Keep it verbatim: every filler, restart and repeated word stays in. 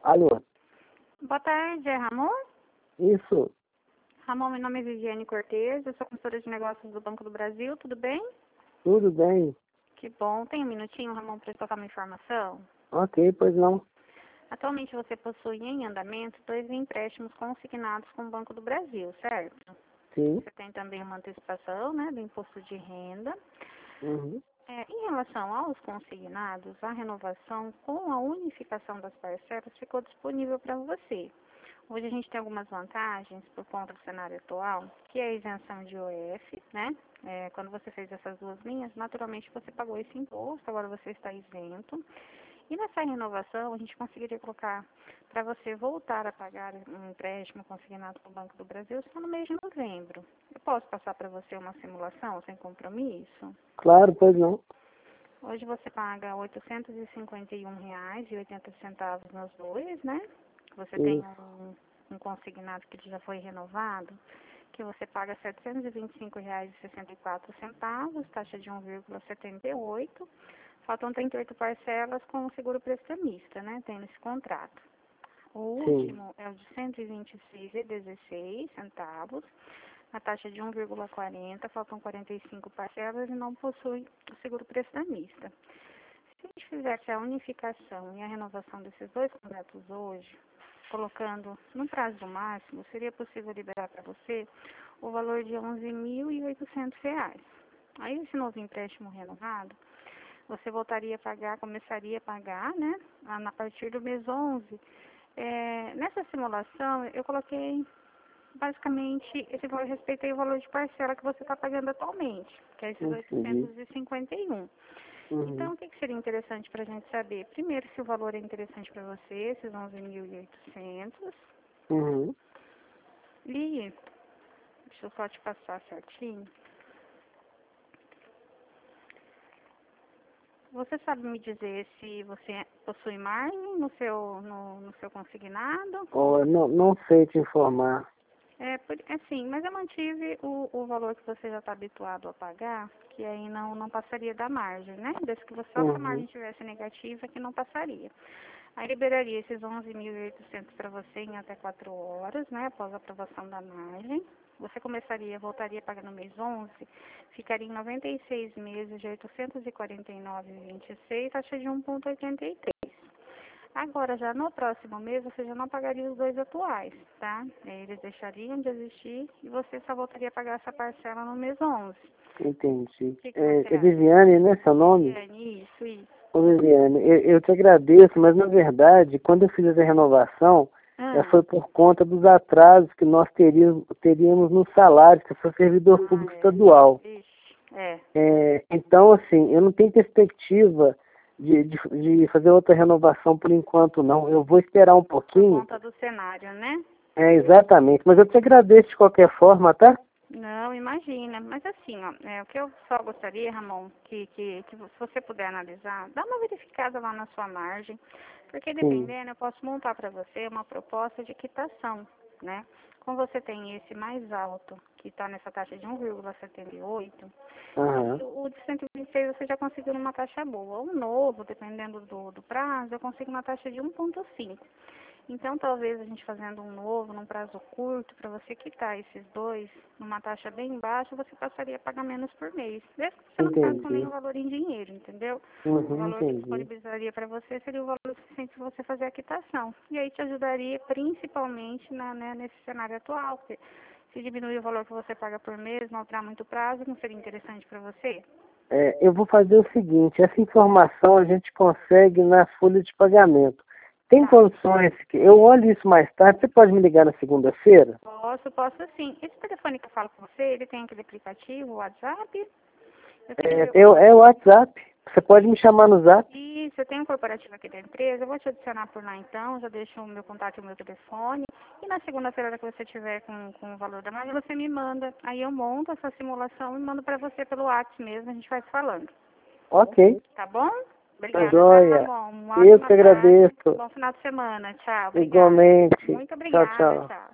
Alô? Boa tarde, é Ramon? Isso, Ramon, meu nome é Viviane Cortez, eu sou consultora de negócios do Banco do Brasil, tudo bem? tudo bem? Que bom. Tem um minutinho, Ramon, para eu tocar uma informação? Ok, pois não. Atualmente você possui em andamento dois empréstimos consignados com o Banco do Brasil, certo? Sim. Você tem também uma antecipação, né, do imposto de renda. Uhum. É, em relação aos consignados, a renovação com a unificação das parcelas ficou disponível para você. Hoje a gente tem algumas vantagens por conta do cenário atual, que é a isenção de I O F, né? É, quando você fez essas duas linhas, naturalmente você pagou esse imposto, agora você está isento. E nessa renovação, a gente conseguiria colocar para você voltar a pagar um empréstimo consignado com o Banco do Brasil só no mês de novembro. Eu posso passar para você uma simulação sem compromisso? Claro, pois não. Hoje você paga oitocentos e cinquenta e um reais e oitenta centavos nos dois, né? Você tem Isso. um, um consignado que já foi renovado, que você paga setecentos e vinte e cinco reais e sessenta e quatro centavos, taxa de um vírgula setenta e oito. Faltam trinta e oito parcelas com o seguro prestamista, né? Tem nesse contrato. O Sim. último é o de cento e vinte e seis reais e dezesseis centavos, a taxa de um vírgula quarenta, faltam quarenta e cinco parcelas e não possui o seguro prestamista. Se a gente fizesse a unificação e a renovação desses dois contratos hoje, colocando no prazo máximo, seria possível liberar para você o valor de onze mil e oitocentos reais. Aí esse novo empréstimo renovado, você voltaria a pagar, começaria a pagar, né, a partir do mês onze. É, nessa simulação, eu coloquei basicamente esse valor, respeitei o valor de parcela que você está pagando atualmente, que é esses Entendi. oitocentos e cinquenta e um. Então, Uhum. o que, que seria interessante para a gente saber? Primeiro, se o valor é interessante para você, esses onze mil e oitocentos. Uhum. E, deixa eu só te passar certinho. Você sabe me dizer se você possui margem no seu, no, no seu consignado? Oh, não, não sei te informar. É, por- é sim, mas eu mantive o, o valor que você já está habituado a pagar, que aí não, não passaria da margem, né? Desde que você, só se a Uhum. margem tivesse negativa, que não passaria. Aí liberaria esses onze mil e oitocentos para você em até quatro horas, né? Após a aprovação da margem. Você começaria, voltaria a pagar no mês onze, ficaria em noventa e seis meses de oitocentos e quarenta e nove reais e vinte e seis, taxa de um vírgula oitenta e três. Agora, já no próximo mês, você já não pagaria os dois atuais, tá? Eles deixariam de existir e você só voltaria a pagar essa parcela no mês onze. Entendi. O que, que você É, é acha? Viviane, né, seu nome? Viviane, isso, isso. Ô, Viviane, eu, eu te agradeço, mas na verdade, quando eu fiz essa renovação, é, Ah, foi por conta dos atrasos que nós teríamos, teríamos no salário, que eu sou servidor ah, público é. estadual. Ixi, é. É, então, assim, eu não tenho perspectiva de, de, de fazer outra renovação por enquanto, não. Eu vou esperar um Por pouquinho. conta do cenário, né? É, exatamente. Mas eu te agradeço de qualquer forma, tá? Não, imagina. Mas assim, ó, é, o que eu só gostaria, Ramon, que, que, que se você puder analisar, dá uma verificada lá na sua margem, porque Sim. dependendo, eu posso montar para você uma proposta de quitação, né? Como você tem esse mais alto, que está nessa taxa de um vírgula setenta e oito, Aham. e o de cento e vinte e seis você já conseguiu uma taxa boa. O novo, dependendo do, do prazo, eu consigo uma taxa de um vírgula cinco. Então, talvez a gente fazendo um novo, num prazo curto, para você quitar esses dois, numa taxa bem baixa, você passaria a pagar menos por mês. Desde que você não pague com Entendi. nenhum valor em dinheiro, entendeu? O Uhum, valor que entendi. disponibilizaria para você seria o valor suficiente para você fazer a quitação. E aí te ajudaria principalmente na, né, nesse cenário atual, porque se diminuir o valor que você paga por mês, não alterar muito prazo, não seria interessante para você? É, eu vou fazer o seguinte, essa informação a gente consegue na folha de pagamento. Tem Tá. condições que eu olho isso mais tarde, você pode me ligar na segunda-feira? Posso, posso sim. Esse telefone que eu falo com você, ele tem aquele aplicativo, o WhatsApp? Eu queria É, ver. eu, é o WhatsApp. Você pode me chamar no Zap? Isso, eu tenho um corporativo aqui da empresa, eu vou te adicionar por lá então, já deixo o meu contato e o meu telefone. E na segunda-feira que você tiver com, com o valor da margem, você me manda. Aí eu monto essa simulação e mando para você pelo WhatsApp mesmo, a gente vai se falando. Ok. Tá bom? Tá Obrigada, tá, joia. Ramon? Uma Eu ótima que tarde, agradeço. bom final de semana. Tchau, obrigada. Igualmente. Muito Tchau, obrigada, tchau. tchau.